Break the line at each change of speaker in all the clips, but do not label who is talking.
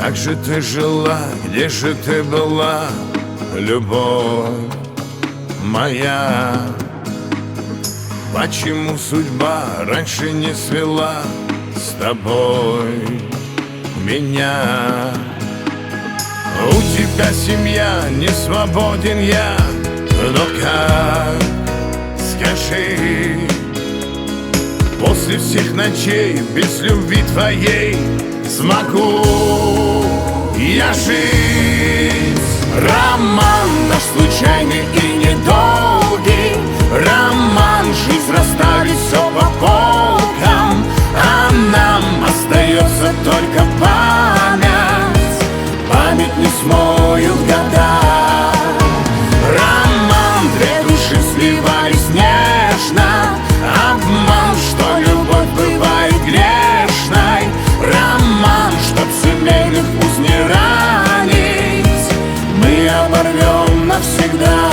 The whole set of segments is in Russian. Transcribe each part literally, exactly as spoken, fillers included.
Как же ты жила, где же ты была, любовь моя? Почему судьба раньше не свела с тобой меня? У тебя семья, не свободен я, но как, скажи, после всех ночей без любви твоей смогу я жить? Роман наш случайный и недолгий, роман, жизнь расстались все по полкам, а нам остается только память, память не смоют года. Роман, две души сливались нежно, обман, что любовь бывает грешной, роман, чтоб семейных уз не ранить, мы оборвем навсегда.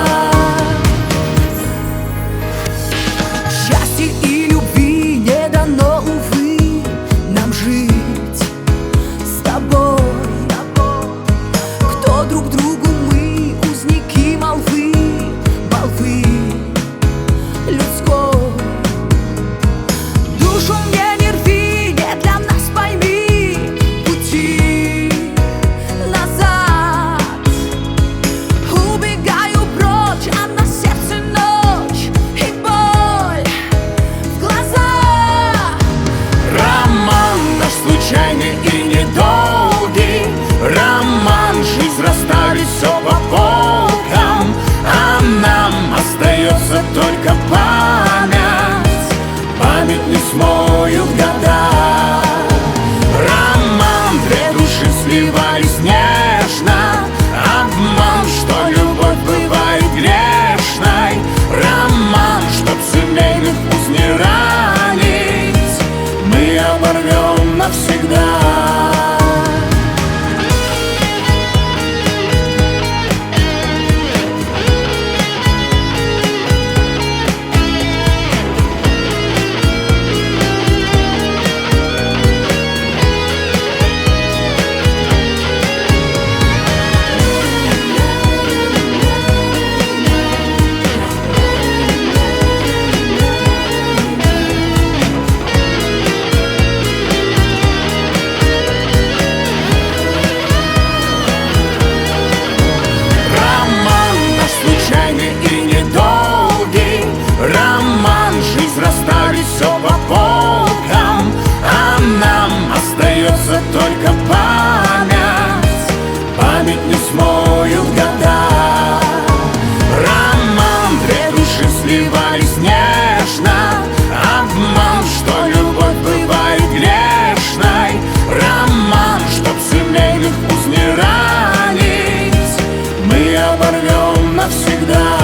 Счастья и любви не дано, увы, нам жить с тобой. Кто друг другу мы, узники молвы, молвы людской. Душу мне не рви, не для нас, пойми, пути назад. Убегаю прочь, а на сердце ночь и боль в глазах.
Роман наш случайный и недолгий, роман, жизнь расстались все по полкам, а нам остается только память, память не смоют года. Роман, две души сливались нежно, обман, что любовь бывает грешной, роман, чтоб семейных уз не ранить, мы оборвем навсегда. И недолгий роман, жизнь расстались все по полкам, а нам остается только память, память не смоют года. Роман, две души сливались нежно, обман, что любовь бывает грешной, роман, чтоб семейных уз не ранить, мы оборвем навсегда.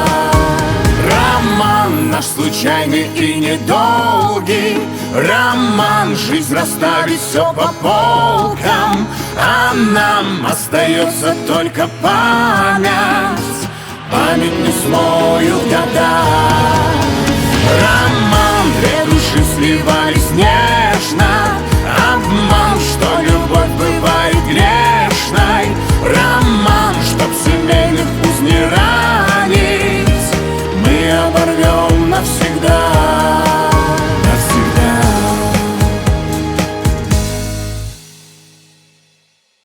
Роман наш случайный и недолгий, роман, жизнь расстались все по полкам, а нам остается только память, память не смоют года. Роман, две души сливались нежно, обман, что любовь бывает грешной, роман, чтоб семейных уз не ранить, мы оборвем навсегда.